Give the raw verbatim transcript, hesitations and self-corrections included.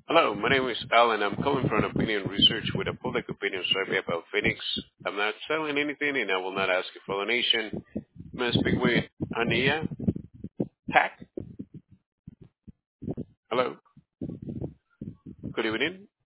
Hello, my name is Alan. I'm calling from Opinion Research with a public opinion survey about Phoenix. I'm not selling anything and I will not ask you for a donation. May I speak with Ania Pack? Hello, good evening.